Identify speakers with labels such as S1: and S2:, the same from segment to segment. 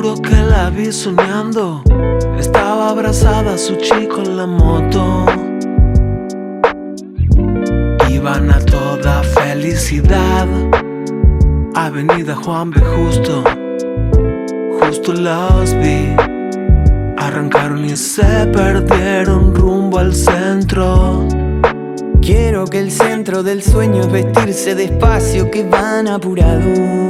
S1: Recuerdo que la vi soñando, estaba abrazada a su chico en la moto. Iban a toda felicidad, Avenida Juan B. Justo los vi. Arrancaron y se perdieron rumbo al centro.
S2: Quiero que el centro del sueño es vestirse despacio, que van apurados.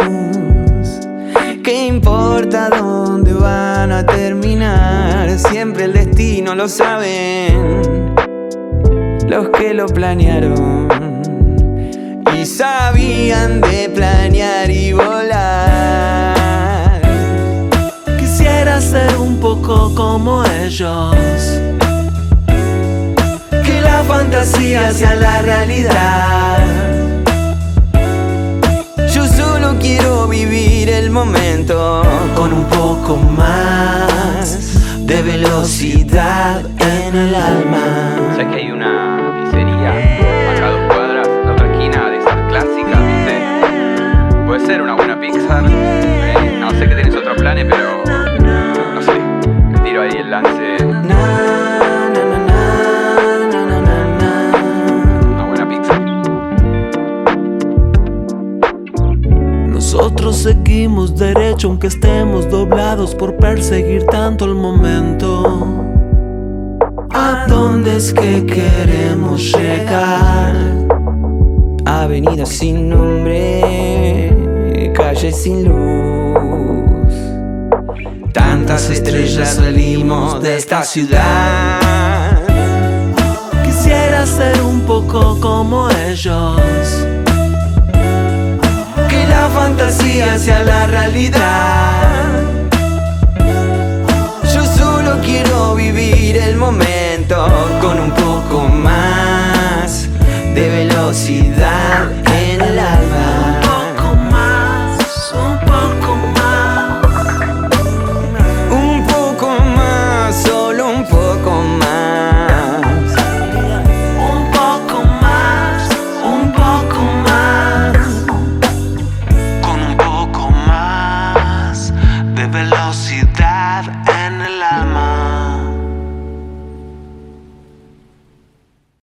S2: ¿Qué importa dónde van a terminar? Siempre el destino lo saben los que lo planearon y sabían de planear y volar.
S1: Quisiera ser un poco como ellos, que la fantasía sea la realidad.
S2: Yo solo quiero vivir el momento
S1: con un poco más de velocidad en el alma.
S3: ¿Sabes que hay una pizzería acá a 2 cuadras, la otra esquina de esas clásicas, viste? Puede ser una buena pizza. No sé que tenés otros planes, pero no sé, me tiro ahí el lance. Una buena pizza.
S1: Nosotros seguimos derecho aunque estemos doblados por perseguir tanto el momento. ¿A dónde es que queremos llegar?
S2: Avenida sin nombre, calle sin luz.
S1: Tantas estrellas salimos de esta ciudad. Quisiera ser un poco como ellos, que la fantasía sea la realidad.
S2: Yo solo quiero vivir el momento
S1: con un poco más de velocidad